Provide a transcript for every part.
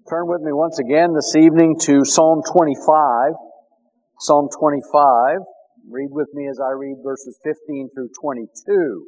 Turn with me once again this evening to Psalm 25. Psalm 25. Read with me as I read verses 15 through 22.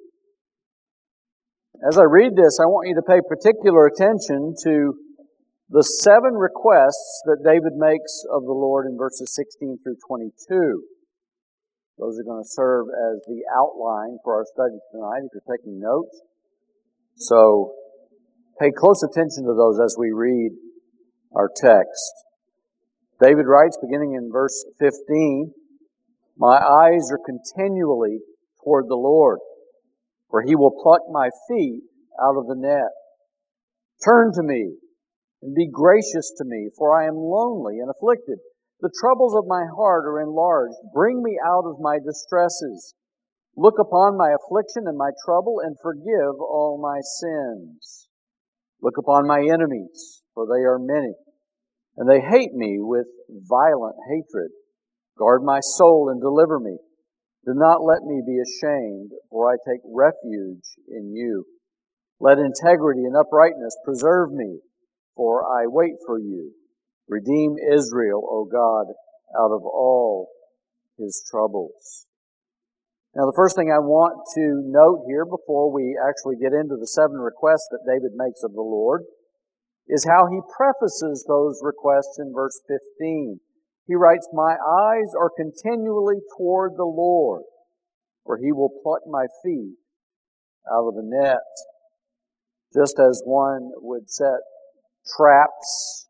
As I read this, I want you to pay particular attention to the 7 requests that David makes of the Lord in verses 16 through 22. Those are going to serve as the outline for our study tonight if you're taking notes. So, pay close attention to those as we read our text. David writes, beginning in verse 15, "My eyes are continually toward the Lord, for He will pluck my feet out of the net. Turn to me and be gracious to me, for I am lonely and afflicted. The troubles of my heart are enlarged. Bring me out of my distresses. Look upon my affliction and my trouble and forgive all my sins. Look upon my enemies, for they are many, and they hate me with violent hatred. Guard my soul and deliver me. Do not let me be ashamed, for I take refuge in you. Let integrity and uprightness preserve me, for I wait for you. Redeem Israel, O God, out of all his troubles." Now, the first thing I want to note here before we actually get into the 7 requests that David makes of the Lord is how he prefaces those requests in verse 15. He writes, "My eyes are continually toward the Lord, for He will pluck my feet out of the net." Just as one would set traps,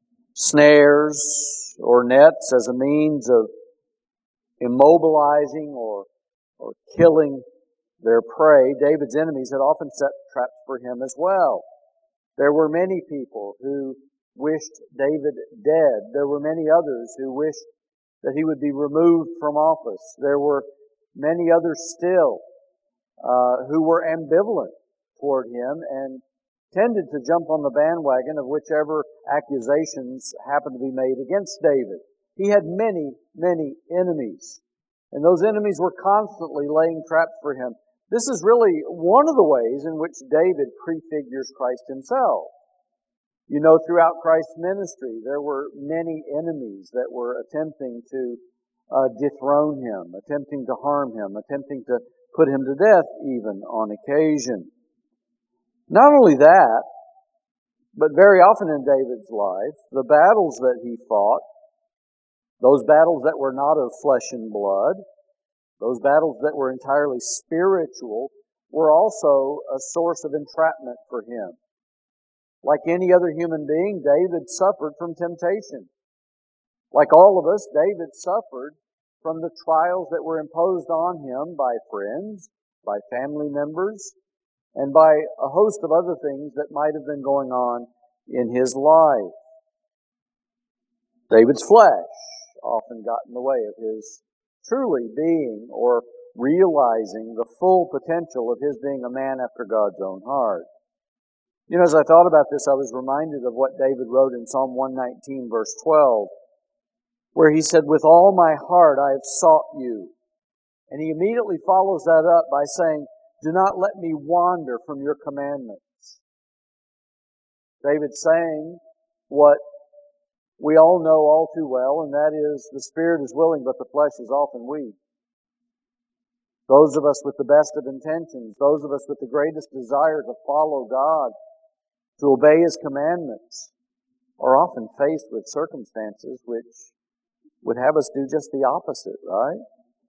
snares, or nets as a means of immobilizing or killing their prey, David's enemies had often set traps for him as well. There were many people who wished David dead. There were many others who wished that he would be removed from office. There were many others still who were ambivalent toward him and tended to jump on the bandwagon of whichever accusations happened to be made against David. He had many, many enemies. And those enemies were constantly laying traps for him. This is really one of the ways in which David prefigures Christ himself. You know, throughout Christ's ministry, there were many enemies that were attempting to dethrone him, attempting to harm him, attempting to put him to death even on occasion. Not only that, but very often in David's life, the battles that he fought, those battles that were not of flesh and blood, those battles that were entirely spiritual, were also a source of entrapment for him. Like any other human being, David suffered from temptation. Like all of us, David suffered from the trials that were imposed on him by friends, by family members, and by a host of other things that might have been going on in his life. David's flesh often got in the way of his truly being or realizing the full potential of his being a man after God's own heart. You know, as I thought about this, I was reminded of what David wrote in Psalm 119, verse 12, where he said, "With all my heart I have sought you." And he immediately follows that up by saying, "Do not let me wander from your commandments." David's saying what we all know all too well, and that is, the spirit is willing, but the flesh is often weak. Those of us with the best of intentions, those of us with the greatest desire to follow God, to obey His commandments, are often faced with circumstances which would have us do just the opposite, right?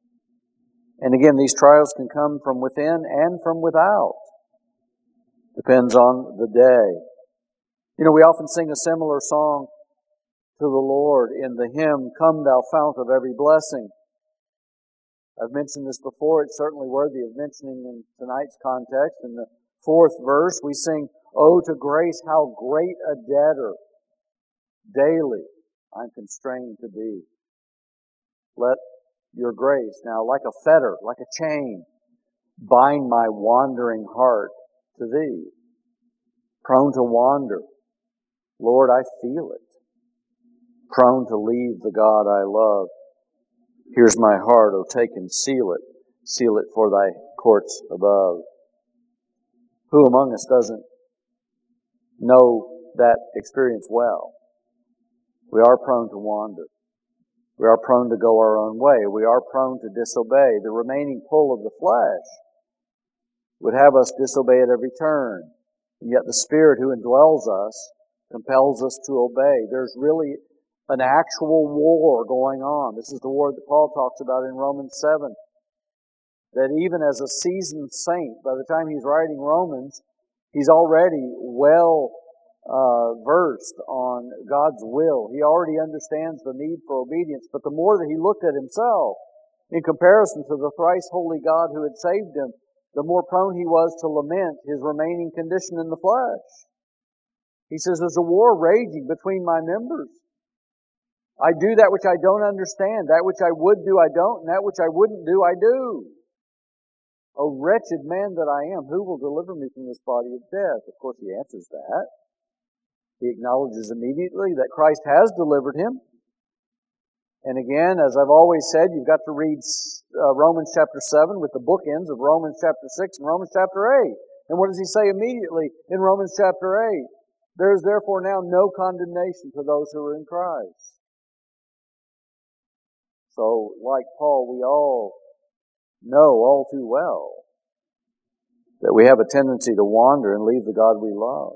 And again, these trials can come from within and from without. Depends on the day. You know, we often sing a similar song to the Lord in the hymn, "Come Thou Fount of Every Blessing." I've mentioned this before. It's certainly worthy of mentioning in tonight's context. In the 4th verse, we sing, "Oh, to grace, how great a debtor daily I'm constrained to be. Let your grace now, like a fetter, like a chain, bind my wandering heart to Thee." Prone to wander, Lord, I feel it. Prone to leave the God I love. Here's my heart, oh take and seal it for Thy courts above. Who among us doesn't know that experience well. We are prone to wander. We are prone to go our own way. We are prone to disobey. The remaining pull of the flesh would have us disobey at every turn. And yet the Spirit who indwells us compels us to obey. There's really an actual war going on. This is the war that Paul talks about in Romans 7. That even as a seasoned saint, by the time he's writing Romans, he's already well versed on God's will. He already understands the need for obedience. But the more that he looked at himself in comparison to the thrice holy God who had saved him, the more prone he was to lament his remaining condition in the flesh. He says, there's a war raging between my members. I do that which I don't understand. That which I would do, I don't. And that which I wouldn't do, I do. O wretched man that I am, who will deliver me from this body of death? Of course, he answers that. He acknowledges immediately that Christ has delivered him. And again, as I've always said, you've got to read Romans chapter 7 with the bookends of Romans chapter 6 and Romans chapter 8. And what does he say immediately in Romans chapter 8? There is therefore now no condemnation to those who are in Christ. So, like Paul, we all know all too well that we have a tendency to wander and leave the God we love.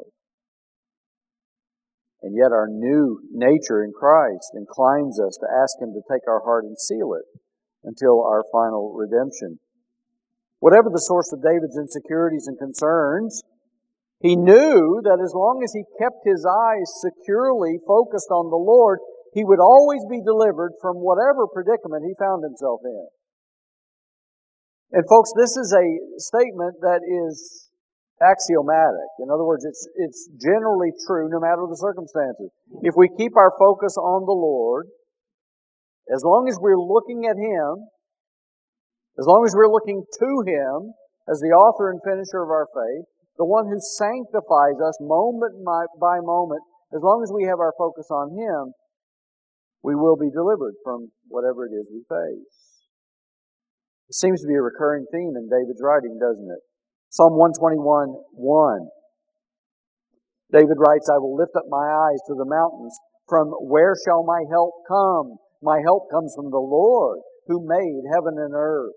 And yet our new nature in Christ inclines us to ask Him to take our heart and seal it until our final redemption. Whatever the source of David's insecurities and concerns, he knew that as long as he kept his eyes securely focused on the Lord, he would always be delivered from whatever predicament he found himself in. And folks, this is a statement that is axiomatic. In other words, it's generally true no matter the circumstances. If we keep our focus on the Lord, as long as we're looking at Him, as long as we're looking to Him as the author and finisher of our faith, the one who sanctifies us moment by moment, as long as we have our focus on Him, we will be delivered from whatever it is we face. It seems to be a recurring theme in David's writing, doesn't it? Psalm 121:1. David writes, I will lift up my eyes to the mountains. From where shall my help come? My help comes from the Lord, who made heaven and earth.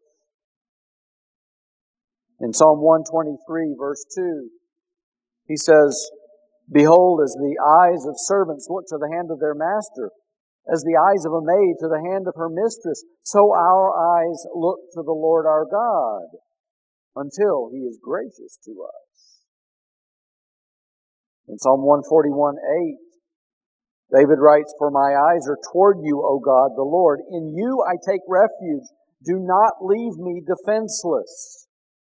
In Psalm 123, verse 2, he says, Behold, as the eyes of servants look to the hand of their master, as the eyes of a maid to the hand of her mistress, so our eyes look to the Lord our God, until He is gracious to us. In Psalm 141:8, David writes, For my eyes are toward you, O God, the Lord. In you I take refuge. Do not leave me defenseless.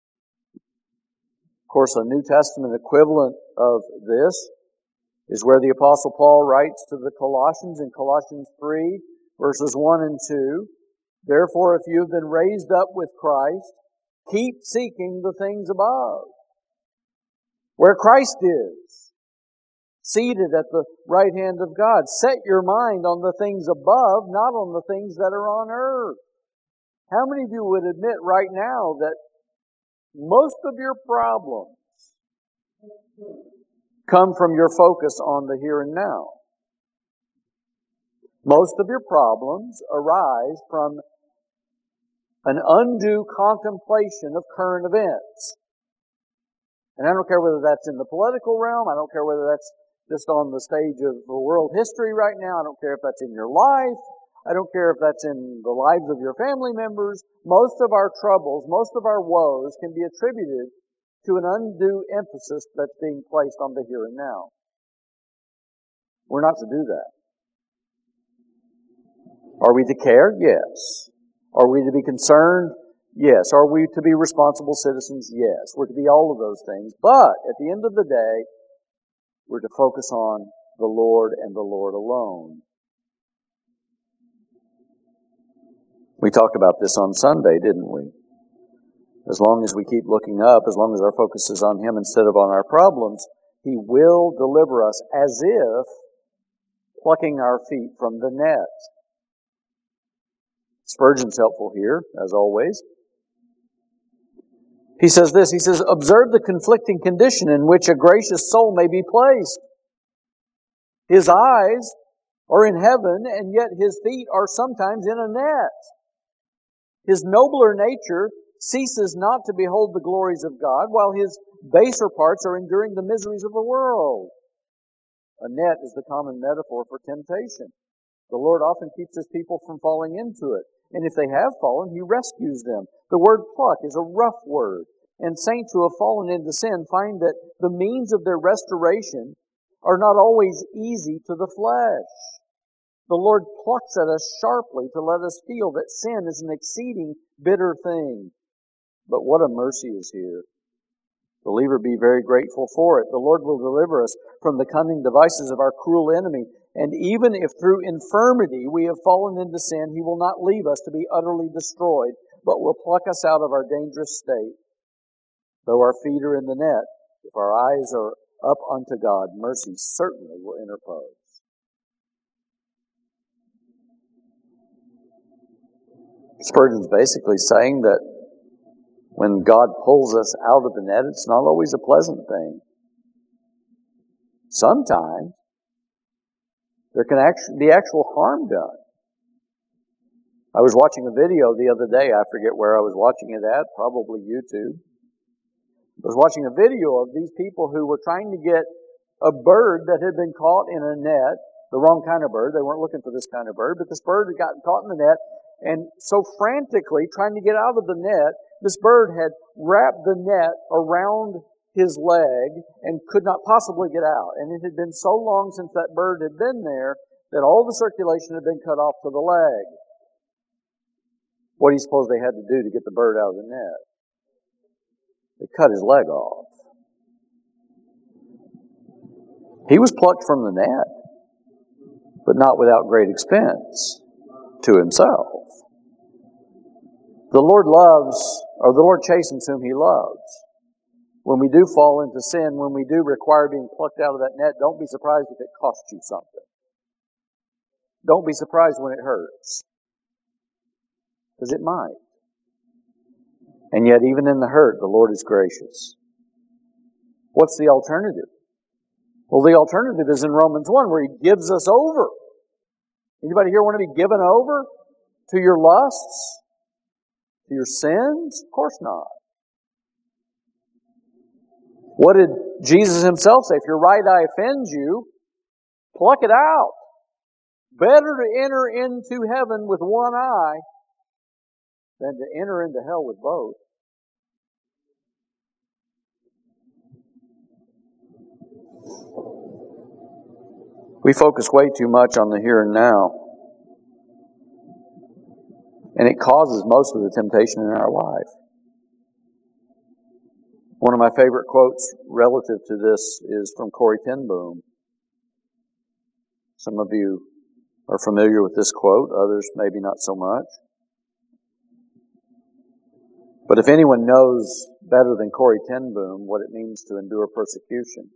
Of course, a New Testament equivalent of this is where the Apostle Paul writes to the Colossians in Colossians 3, verses 1 and 2, Therefore, if you have been raised up with Christ, keep seeking the things above, where Christ is, seated at the right hand of God. Set your mind on the things above, not on the things that are on earth. How many of you would admit right now that most of your problems come from your focus on the here and now? Most of your problems arise from an undue contemplation of current events. And I don't care whether that's in the political realm, I don't care whether that's just on the stage of world history right now, I don't care if that's in your life, I don't care if that's in the lives of your family members. Most of our troubles, most of our woes can be attributed to an undue emphasis that's being placed on the here and now. We're not to do that. Are we to care? Yes. Are we to be concerned? Yes. Are we to be responsible citizens? Yes. We're to be all of those things. But at the end of the day, we're to focus on the Lord and the Lord alone. We talked about this on Sunday, didn't we? As long as we keep looking up, as long as our focus is on Him instead of on our problems, He will deliver us as if plucking our feet from the net. Spurgeon's helpful here, as always. He says this, he says, Observe the conflicting condition in which a gracious soul may be placed. His eyes are in heaven, and yet His feet are sometimes in a net. His nobler nature ceases not to behold the glories of God, while His baser parts are enduring the miseries of the world. A net is the common metaphor for temptation. The Lord often keeps His people from falling into it. And if they have fallen, He rescues them. The word pluck is a rough word. And saints who have fallen into sin find that the means of their restoration are not always easy to the flesh. The Lord plucks at us sharply to let us feel that sin is an exceeding bitter thing. But what a mercy is here. Believer, be very grateful for it. The Lord will deliver us from the cunning devices of our cruel enemy. And even if through infirmity we have fallen into sin, He will not leave us to be utterly destroyed, but will pluck us out of our dangerous state. Though our feet are in the net, if our eyes are up unto God, mercy certainly will interpose. Spurgeon's basically saying that when God pulls us out of the net, it's not always a pleasant thing. Sometimes there can actually be actual harm done. I was watching a video the other day. I forget where I was watching it at, probably YouTube. I was watching a video of these people who were trying to get a bird that had been caught in a net, the wrong kind of bird. They weren't looking for this kind of bird, but this bird had gotten caught in the net, and so frantically trying to get out of the net, this bird had wrapped the net around his leg and could not possibly get out. And it had been so long since that bird had been there that all the circulation had been cut off to the leg. What do you suppose they had to do to get the bird out of the net? They cut his leg off. He was plucked from the net, but not without great expense to himself. The Lord loves, or the Lord chastens whom He loves. When we do fall into sin, when we do require being plucked out of that net, don't be surprised if it costs you something. Don't be surprised when it hurts. Because it might. And yet, even in the hurt, the Lord is gracious. What's the alternative? Well, the alternative is in Romans 1, where He gives us over. Anybody here want to be given over to your lusts? To your sins? Of course not. What did Jesus Himself say? If your right eye offends you, pluck it out. Better to enter into heaven with one eye than to enter into hell with both. We focus way too much on the here and now. And it causes most of the temptation in our life. One of my favorite quotes relative to this is from Corrie ten Boom. Some of you are familiar with this quote, others maybe not so much. But if anyone knows better than Corrie ten Boom what it means to endure persecution,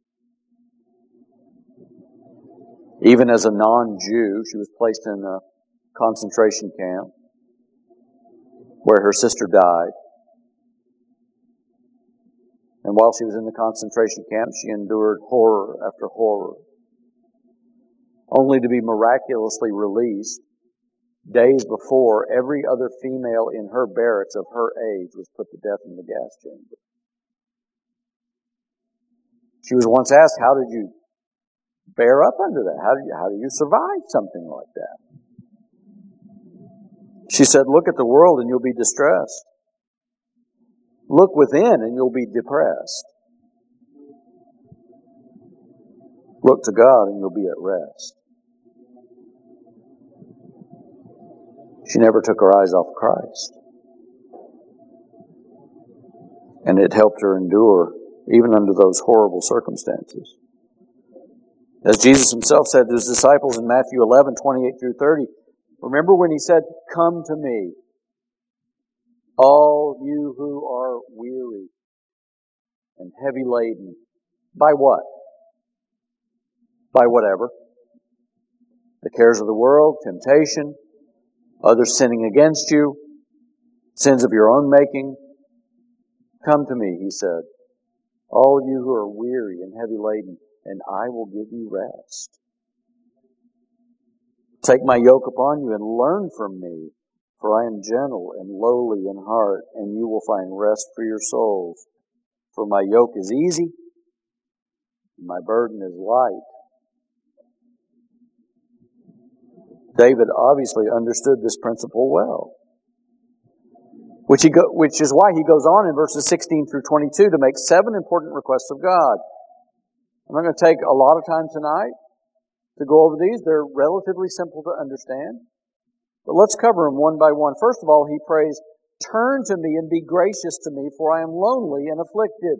even as a non-Jew, she was placed in a concentration camp where her sister died. And while she was in the concentration camp, she endured horror after horror, only to be miraculously released days before every other female in her barracks of her age was put to death in the gas chamber. She was once asked, how did you bear up under that? How do you survive something like that? She said, look at the world and you'll be distressed. Look within and you'll be depressed. Look to God and you'll be at rest. She never took her eyes off Christ. And it helped her endure even under those horrible circumstances. As Jesus Himself said to His disciples in Matthew 11, 28 through 30, remember when He said, come to me, all you who are weary and heavy laden. By what? By whatever. The cares of the world, temptation, others sinning against you, sins of your own making. Come to me, He said, all you who are weary and heavy laden, and I will give you rest. Take my yoke upon you and learn from me, for I am gentle and lowly in heart, and you will find rest for your souls. For my yoke is easy, and my burden is light. David obviously understood this principle well, which is why he goes on in verses 16 through 22 to make 7 important requests of God. I'm not going to take a lot of time tonight to go over these. They're relatively simple to understand. But let's cover them one by one. First of all, he prays, "Turn to me and be gracious to me, for I am lonely and afflicted."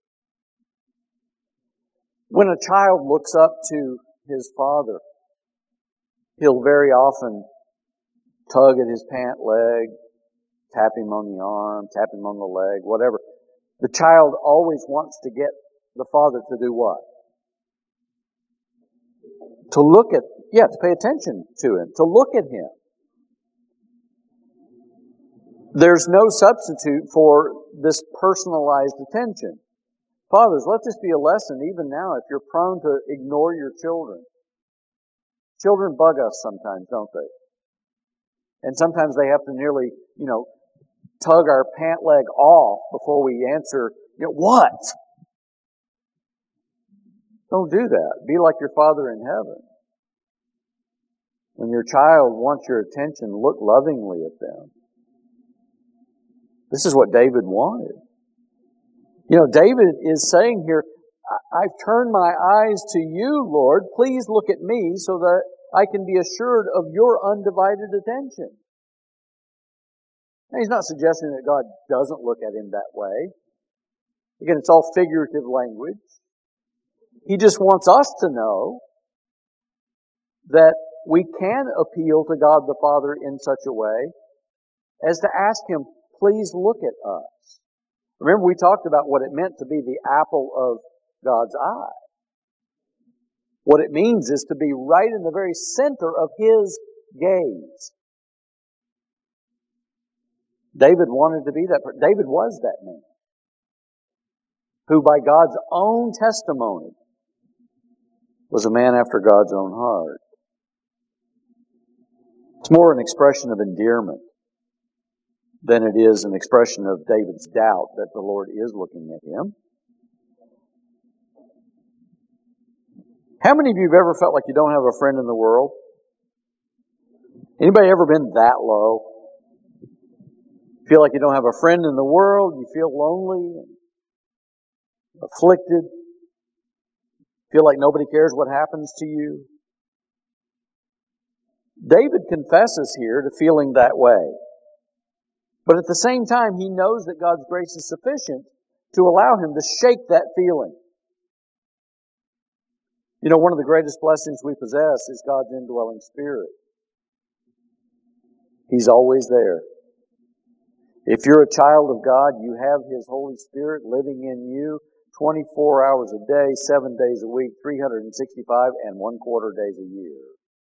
When a child looks up to his father, he'll very often tug at his pant leg, tap him on the arm, tap him on the leg, whatever. The child always wants to get the father to do what? To pay attention to him, to look at him. There's no substitute for this personalized attention. Fathers, let this be a lesson even now if you're prone to ignore your children. Children bug us sometimes, don't they? And sometimes they have to nearly, tug our pant leg off before we answer, what? Don't do that. Be like your Father in heaven. When your child wants your attention, look lovingly at them. This is what David wanted. David is saying here, I've turned my eyes to you, Lord. Please look at me so that I can be assured of your undivided attention. Now, he's not suggesting that God doesn't look at him that way. Again, it's all figurative language. He just wants us to know that we can appeal to God the Father in such a way as to ask Him, please look at us. Remember, we talked about what it meant to be the apple of God's eye. What it means is to be right in the very center of His gaze. David wanted to be that person. David was that man who, by God's own testimony, was a man after God's own heart. It's more an expression of endearment than it is an expression of David's doubt that the Lord is looking at him. How many of you have ever felt like you don't have a friend in the world? Anybody ever been that low? Feel like you don't have a friend in the world? You feel lonely and afflicted? Feel like nobody cares what happens to you? David confesses here to feeling that way. But at the same time, he knows that God's grace is sufficient to allow him to shake that feeling. One of the greatest blessings we possess is God's indwelling Spirit. He's always there. If you're a child of God, you have His Holy Spirit living in you 24 hours a day, 7 days a week, 365 and 1/4 days a year.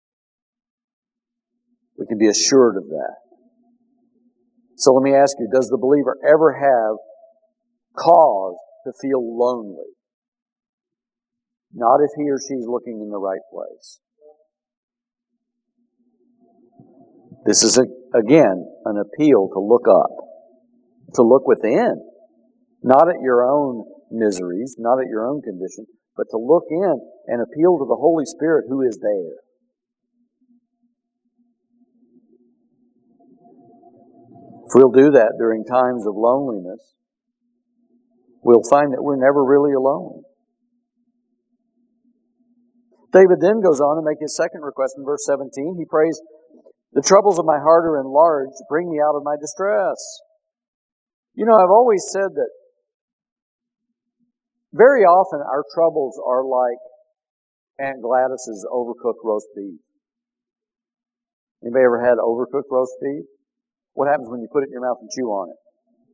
We can be assured of that. So let me ask you, does the believer ever have cause to feel lonely? Not if he or she is looking in the right place. This is, again, an appeal to look up, to look within, not at your own miseries, not at your own condition, but to look in and appeal to the Holy Spirit who is there. If we'll do that during times of loneliness, we'll find that we're never really alone. David then goes on to make his second request in verse 17. He prays, "The troubles of my heart are enlarged. Bring me out of my distress." I've always said that very often our troubles are like Aunt Gladys's overcooked roast beef. Anybody ever had overcooked roast beef? What happens when you put it in your mouth and chew on it?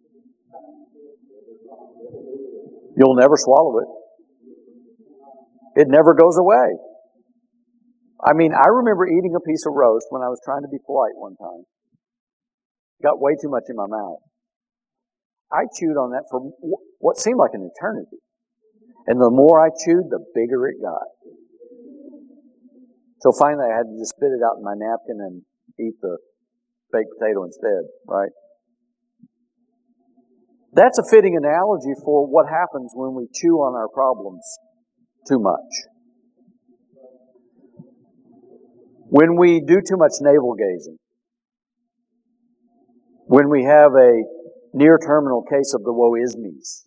You'll never swallow it. It never goes away. I remember eating a piece of roast when I was trying to be polite one time. Got way too much in my mouth. I chewed on that for what seemed like an eternity. And the more I chewed, the bigger it got. So finally I had to just spit it out in my napkin and eat the baked potato instead, right? That's a fitting analogy for what happens when we chew on our problems too much. When we do too much navel gazing. When we have a near terminal case of the woe is me's.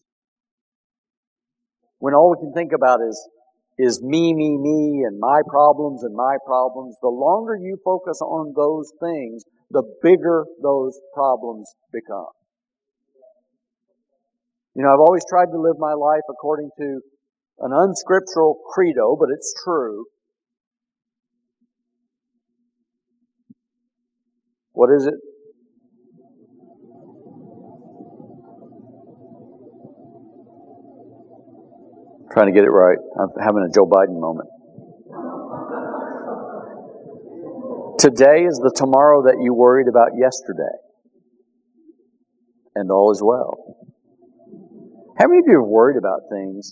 When all we can think about is me, and my problems, the longer you focus on those things, the bigger those problems become. You know, I've always tried to live my life according to an unscriptural credo, but it's true. What is it? Trying to get it right. I'm having a Joe Biden moment. Today is the tomorrow that you worried about yesterday. And all is well. How many of you have worried about things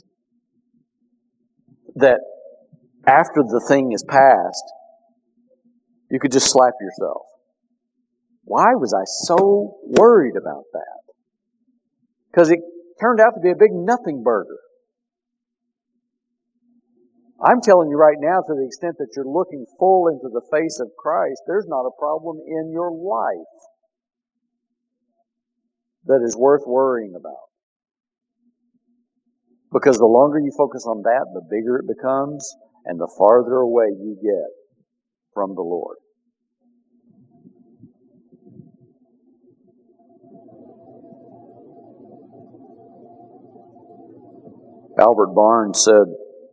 that after the thing is past, you could just slap yourself? Why was I so worried about that? Because it turned out to be a big nothing burger. I'm telling you right now, to the extent that you're looking full into the face of Christ, there's not a problem in your life that is worth worrying about. Because the longer you focus on that, the bigger it becomes, and the farther away you get from the Lord. Albert Barnes said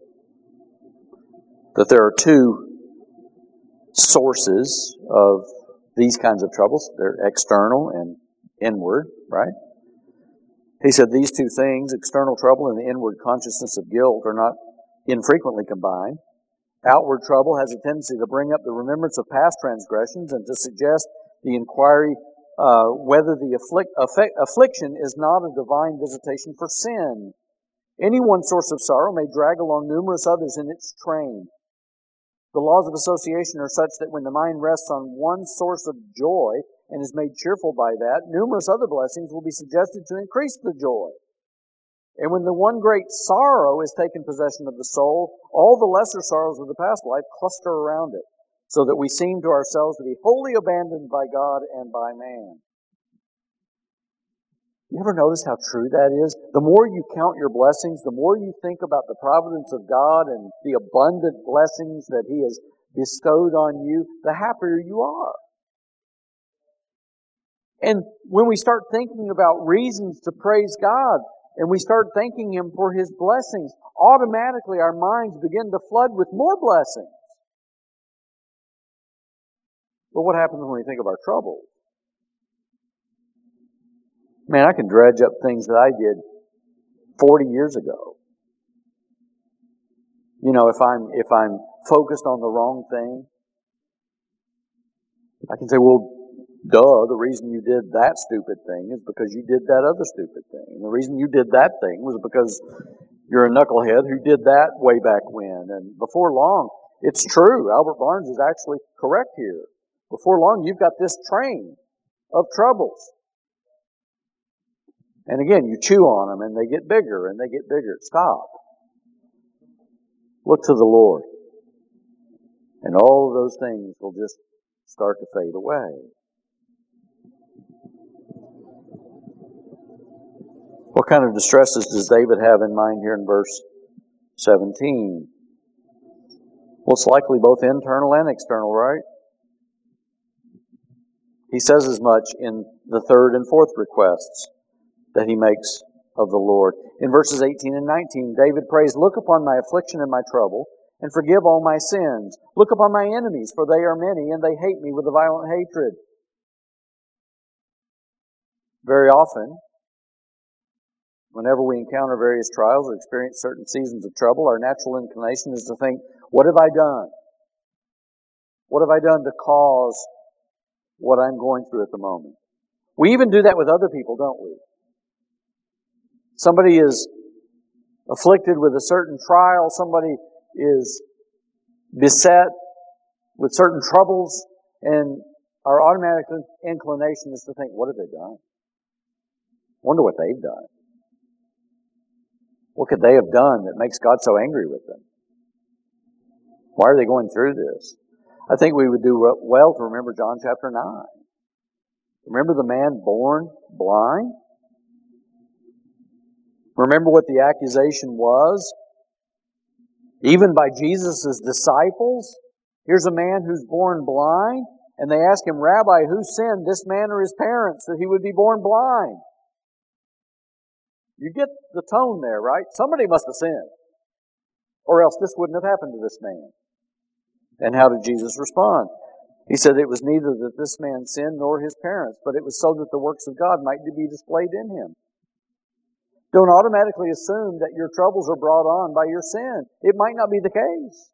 that there are two sources of these kinds of troubles. They're external and inward, right? He said these two things, external trouble and the inward consciousness of guilt, are not infrequently combined. Outward trouble has a tendency to bring up the remembrance of past transgressions and to suggest the inquiry whether the affliction is not a divine visitation for sin. Any one source of sorrow may drag along numerous others in its train. The laws of association are such that when the mind rests on one source of joy and is made cheerful by that, numerous other blessings will be suggested to increase the joy. And when the one great sorrow has taken possession of the soul, all the lesser sorrows of the past life cluster around it, so that we seem to ourselves to be wholly abandoned by God and by man. You ever notice how true that is? The more you count your blessings, the more you think about the providence of God and the abundant blessings that He has bestowed on you, the happier you are. And when we start thinking about reasons to praise God, and we start thanking Him for His blessings, automatically our minds begin to flood with more blessings. But what happens when we think of our troubles? Man, I can dredge up things that I did 40 years ago. You know, if I'm focused on the wrong thing, I can say, well, duh, the reason you did that stupid thing is because you did that other stupid thing. And the reason you did that thing was because you're a knucklehead who did that way back when. And before long, it's true. Albert Barnes is actually correct here. Before long, you've got this train of troubles. And again, you chew on them and they get bigger and they get bigger. Stop. Look to the Lord. And all of those things will just start to fade away. What kind of distresses does David have in mind here in verse 17? Well, it's likely both internal and external, right? He says as much in the third and fourth requests that he makes of the Lord. In verses 18 and 19, David prays, "Look upon my affliction and my trouble, and forgive all my sins. Look upon my enemies, for they are many, and they hate me with a violent hatred." Very often, whenever we encounter various trials or experience certain seasons of trouble, our natural inclination is to think, what have I done? What have I done to cause what I'm going through at the moment? We even do that with other people, don't we? Somebody is afflicted with a certain trial. Somebody is beset with certain troubles, and our automatic inclination is to think, what have they done? Wonder what they've done. What could they have done that makes God so angry with them? Why are they going through this? I think we would do well to remember John chapter 9. Remember the man born blind? Remember what the accusation was? Even by Jesus' disciples? Here's a man who's born blind, and they ask him, Rabbi, who sinned, this man or his parents, that he would be born blind? You get the tone there, right? Somebody must have sinned, or else this wouldn't have happened to this man. And how did Jesus respond? He said it was neither that this man sinned nor his parents, but it was so that the works of God might be displayed in him. Don't automatically assume that your troubles are brought on by your sin. It might not be the case.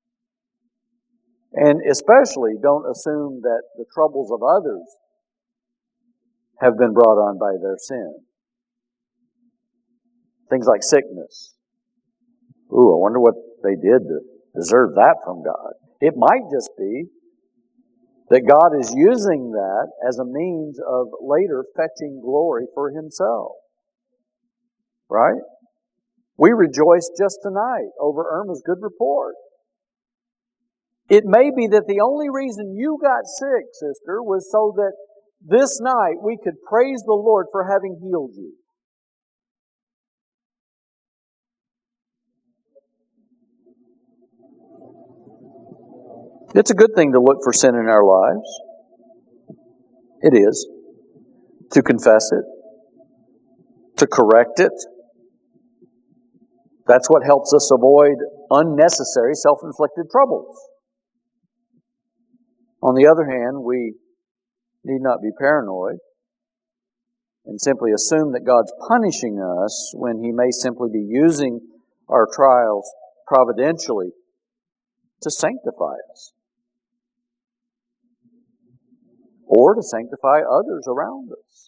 And especially don't assume that the troubles of others have been brought on by their sin. Things like sickness. Ooh, I wonder what they did to deserve that from God. It might just be that God is using that as a means of later fetching glory for Himself. Right? We rejoiced just tonight over Irma's good report. It may be that the only reason you got sick, sister, was so that this night we could praise the Lord for having healed you. It's a good thing to look for sin in our lives. It is. To confess it. To correct it. That's what helps us avoid unnecessary self-inflicted troubles. On the other hand, we need not be paranoid and simply assume that God's punishing us when He may simply be using our trials providentially to sanctify us or to sanctify others around us.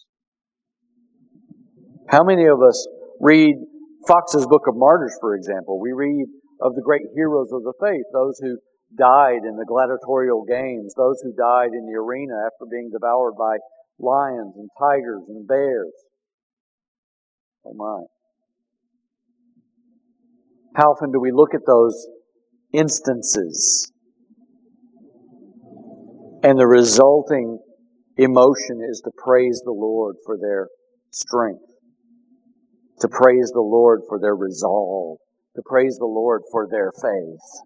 How many of us read Fox's Book of Martyrs, for example? We read of the great heroes of the faith, those who died in the gladiatorial games, those who died in the arena after being devoured by lions and tigers and bears. Oh my. How often do we look at those instances and the resulting emotion is to praise the Lord for their strength, to praise the Lord for their resolve, to praise the Lord for their faith.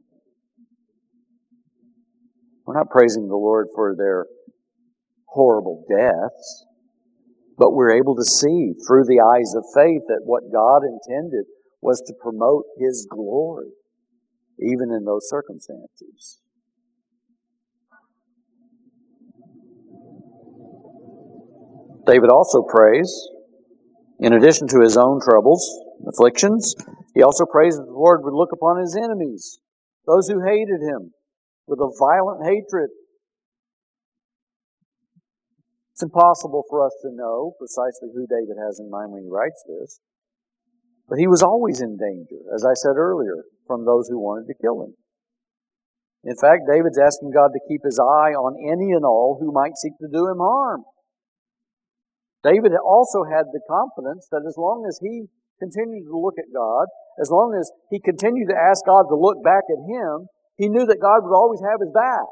We're not praising the Lord for their horrible deaths, but we're able to see through the eyes of faith that what God intended was to promote His glory, even in those circumstances. David also prays, in addition to his own troubles, afflictions, he also prays that the Lord would look upon his enemies, those who hated him, with a violent hatred. It's impossible for us to know precisely who David has in mind when he writes this, but he was always in danger, as I said earlier, from those who wanted to kill him. In fact, David's asking God to keep His eye on any and all who might seek to do him harm. David also had the confidence that as long as he continued to look at God, as long as he continued to ask God to look back at him, he knew that God would always have his back.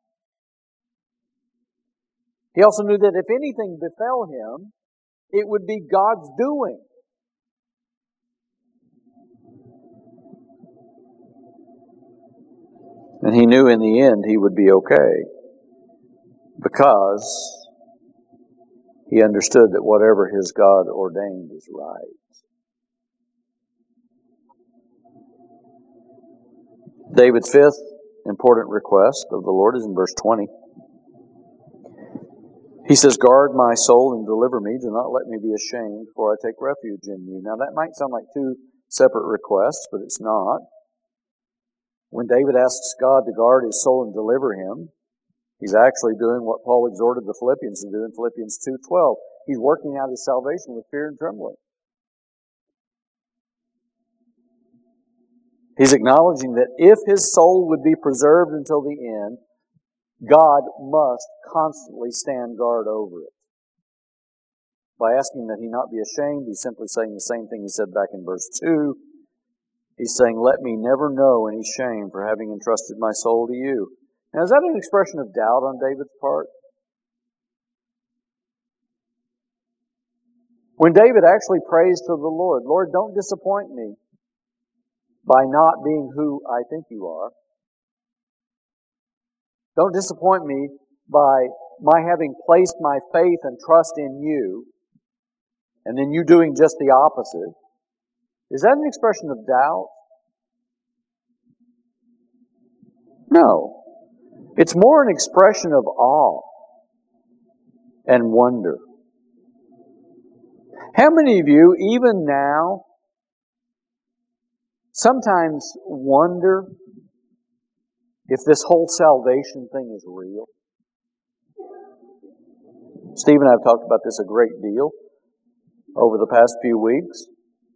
He also knew that if anything befell him, it would be God's doing. And he knew in the end he would be okay, because he understood that whatever his God ordained is right. David's fifth important request of the Lord is in verse 20. He says, "Guard my soul and deliver me. Do not let me be ashamed, for I take refuge in you." Now that might sound like two separate requests, but it's not. When David asks God to guard his soul and deliver him, he's actually doing what Paul exhorted the Philippians to do in Philippians 2:12. He's working out his salvation with fear and trembling. He's acknowledging that if his soul would be preserved until the end, God must constantly stand guard over it. By asking that he not be ashamed, he's simply saying the same thing he said back in verse 2. He's saying, let me never know any shame for having entrusted my soul to you. Now, is that an expression of doubt on David's part? When David actually prays to the Lord, Lord, don't disappoint me by not being who I think you are. Don't disappoint me by my having placed my faith and trust in you, and then you doing just the opposite. Is that an expression of doubt? No. It's more an expression of awe and wonder. How many of you, even now, sometimes wonder if this whole salvation thing is real? Steve and I have talked about this a great deal over the past few weeks.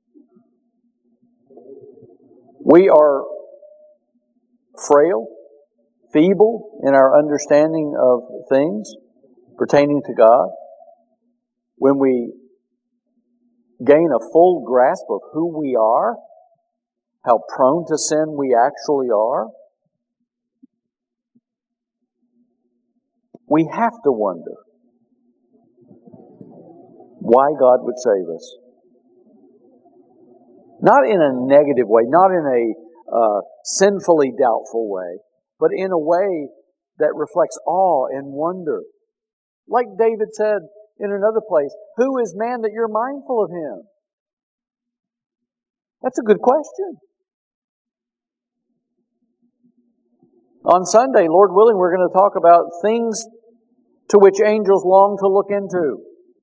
We are frail, feeble in our understanding of things pertaining to God. When we gain a full grasp of who we are, how prone to sin we actually are, we have to wonder why God would save us. Not in a negative way, not in a sinfully doubtful way, but in a way that reflects awe and wonder. Like David said in another place, who is man that you're mindful of him? That's a good question. On Sunday, Lord willing, we're going to talk about things to which angels long to look into.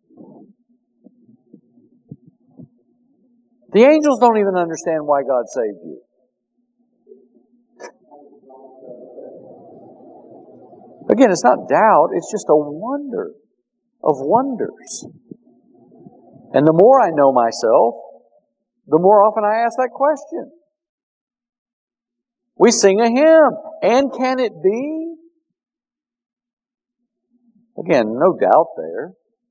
The angels don't even understand why God saved you. Again, it's not doubt, it's just a wonder of wonders. And the more I know myself, the more often I ask that question. We sing a hymn, and can it be? Again, no doubt there.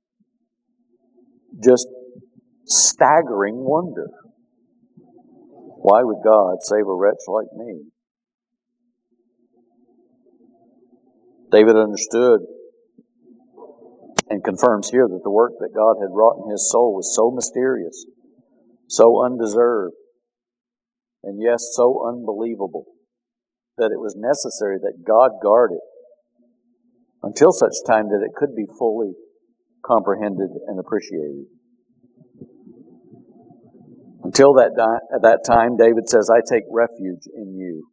Just staggering wonder. Why would God save a wretch like me? David understood and confirms here that the work that God had wrought in his soul was so mysterious, so undeserved, and yes, so unbelievable, that it was necessary that God guard it until such time that it could be fully comprehended and appreciated. Until that time, David says, I take refuge in you.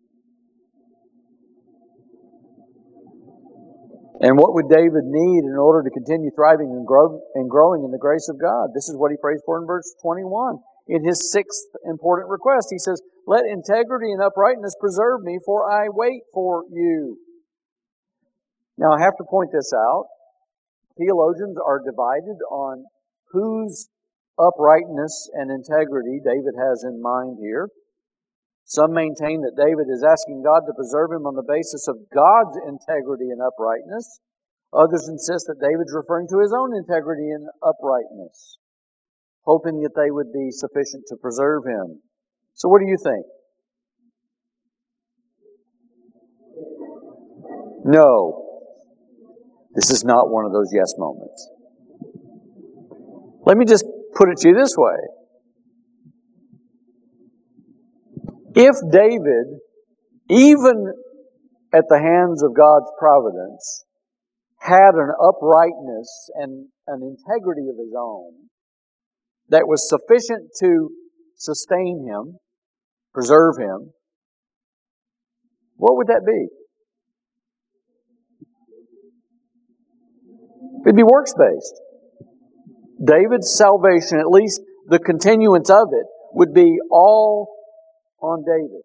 And what would David need in order to continue thriving and growing in the grace of God? This is what he prays for in verse 21. In his sixth important request, he says, let integrity and uprightness preserve me, for I wait for you. Now, I have to point this out. Theologians are divided on whose uprightness and integrity David has in mind here. Some maintain that David is asking God to preserve him on the basis of God's integrity and uprightness. Others insist that David's referring to his own integrity and uprightness, hoping that they would be sufficient to preserve him. So what do you think? No. This is not one of those yes moments. Let me just put it to you this way. If David, even at the hands of God's providence, had an uprightness and an integrity of his own that was sufficient to sustain him, preserve him, what would that be? It'd be works-based. David's salvation, at least the continuance of it, would be all on David,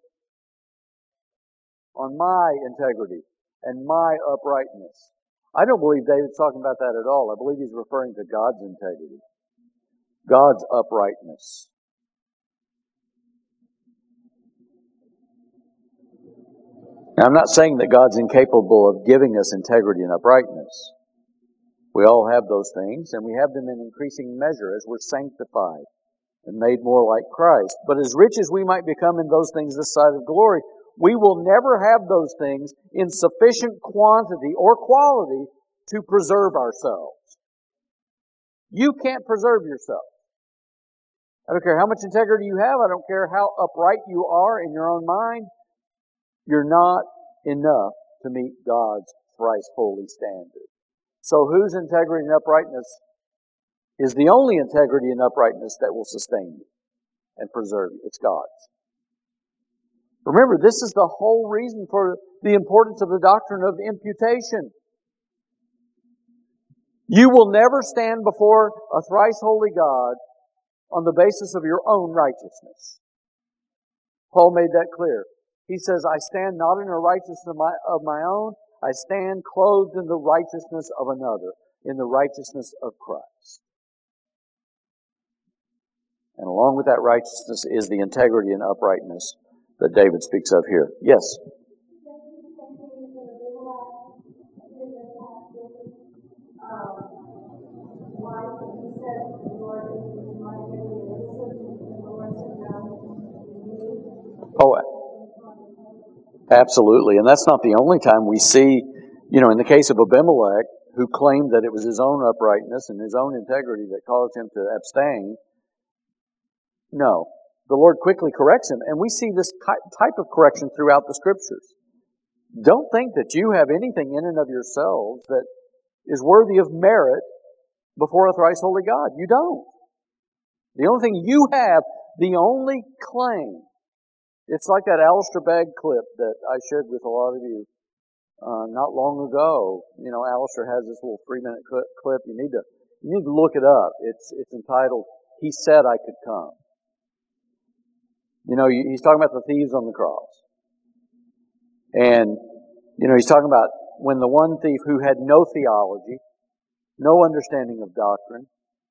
on my integrity and my uprightness. I don't believe David's talking about that at all. I believe he's referring to God's integrity, God's uprightness. Now, I'm not saying that God's incapable of giving us integrity and uprightness. We all have those things, and we have them in increasing measure as we're sanctified and made more like Christ. But as rich as we might become in those things this side of glory, we will never have those things in sufficient quantity or quality to preserve ourselves. You can't preserve yourself. I don't care how much integrity you have. I don't care how upright you are in your own mind. You're not enough to meet God's thrice holy standard. So whose integrity and uprightness is the only integrity and uprightness that will sustain you and preserve you? It's God's. Remember, this is the whole reason for the importance of the doctrine of imputation. You will never stand before a thrice holy God on the basis of your own righteousness. Paul made that clear. He says, I stand not in a righteousness of my own. I stand clothed in the righteousness of another, in the righteousness of Christ. And along with that righteousness is the integrity and uprightness that David speaks of here. Yes? Oh, absolutely. And that's not the only time we see, in the case of Abimelech, who claimed that it was his own uprightness and his own integrity that caused him to abstain. No. The Lord quickly corrects him. And we see this type of correction throughout the Scriptures. Don't think that you have anything in and of yourselves that is worthy of merit before a thrice holy God. You don't. The only thing you have, the only claim, it's like that Alistair Begg clip that I shared with a lot of you not long ago. Alistair has this little 3-minute clip. You need to look it up. It's entitled, He Said I Could Come. He's talking about the thieves on the cross. And, he's talking about when the one thief who had no theology, no understanding of doctrine,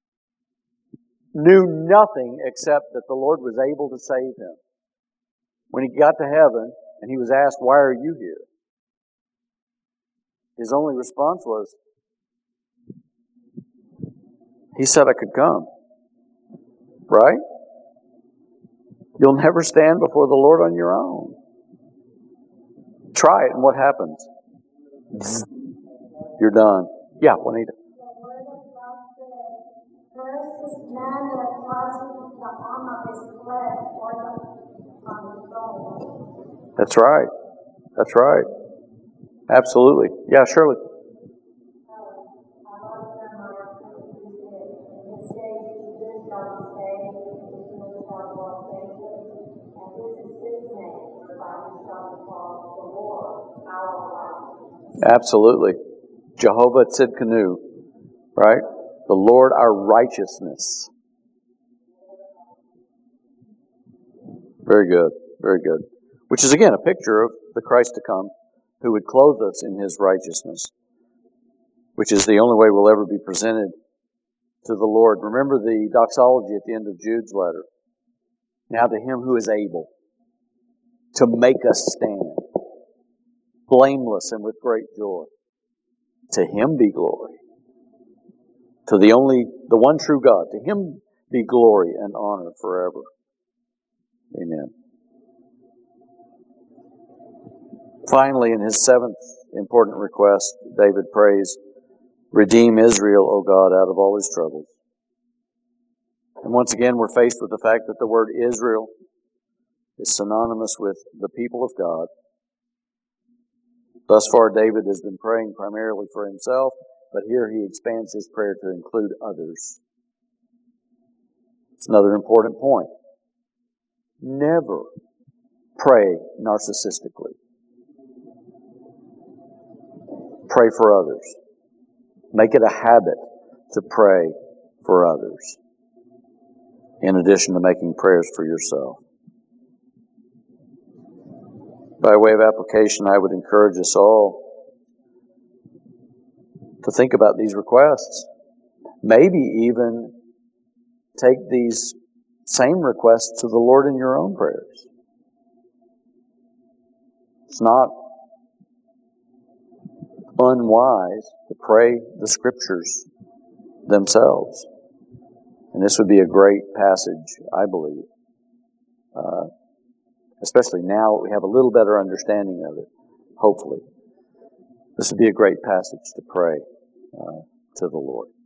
knew nothing except that the Lord was able to save him. When he got to heaven and he was asked, why are you here? His only response was, He said I could come. Right? You'll never stand before the Lord on your own. Try it, and what happens? You're done. Yeah, Juanita. That's right. That's right. Absolutely. Yeah, Shirley. Absolutely. Jehovah Tzidkenu, right? The Lord our righteousness. Very good. Very good. Which is again a picture of the Christ to come who would clothe us in His righteousness, which is the only way we'll ever be presented to the Lord. Remember the doxology at the end of Jude's letter. Now to Him who is able to make us stand, blameless and with great joy. To Him be glory. To the one true God. To Him be glory and honor forever. Amen. Finally, in his 7th important request, David prays, redeem Israel, O God, out of all his troubles. And once again, we're faced with the fact that the word Israel is synonymous with the people of God. Thus far, David has been praying primarily for himself, but here he expands his prayer to include others. It's another important point. Never pray narcissistically. Pray for others. Make it a habit to pray for others, in addition to making prayers for yourself. By way of application, I would encourage us all to think about these requests. Maybe even take these same requests to the Lord in your own prayers. It's not unwise to pray the Scriptures themselves. And this would be a great passage, I believe. Especially now that we have a little better understanding of it, hopefully. This would be a great passage to pray to the Lord.